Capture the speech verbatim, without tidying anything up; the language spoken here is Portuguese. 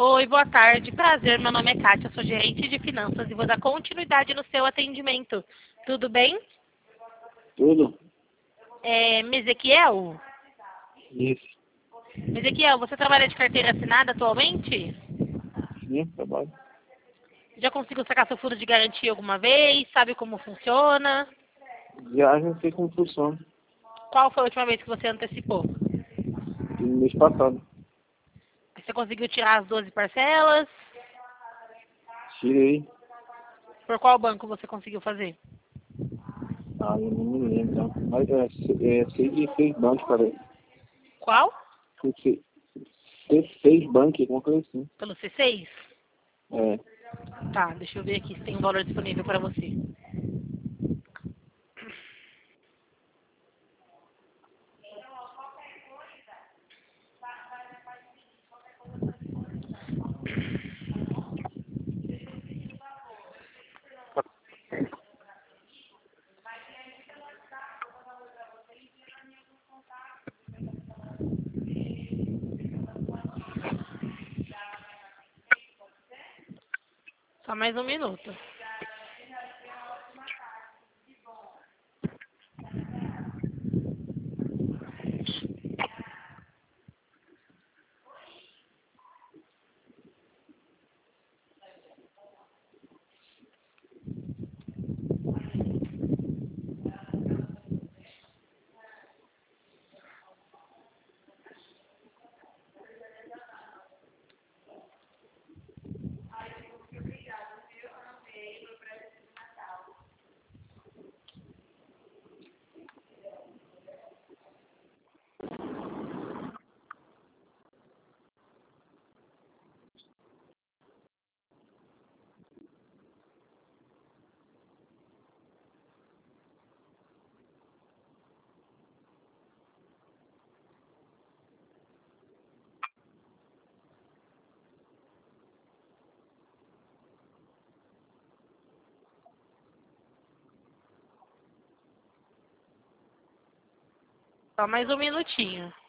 Oi, boa tarde. Prazer, meu nome é Kátia, sou gerente de finanças e vou dar continuidade no seu atendimento. Tudo bem? Tudo? É, Mesequiel? Isso. Mesequiel, você trabalha de carteira assinada atualmente? Sim, trabalho. Já conseguiu sacar seu fundo de garantia alguma vez? Sabe como funciona? Já já sei como funciona. Qual foi a última vez que você antecipou? No mês passado. Você conseguiu tirar as doze parcelas? Tirei. Por qual banco você conseguiu fazer? Ah, eu não me lembro, não. Mas é, se- é seis de seis bancos, parece. Qual? Foi se- se- seis bancos, alguma coisa assim. Pelo C seis? É. Tá, deixa eu ver aqui se tem um valor disponível para você. Só mais um minuto. Só mais um minutinho.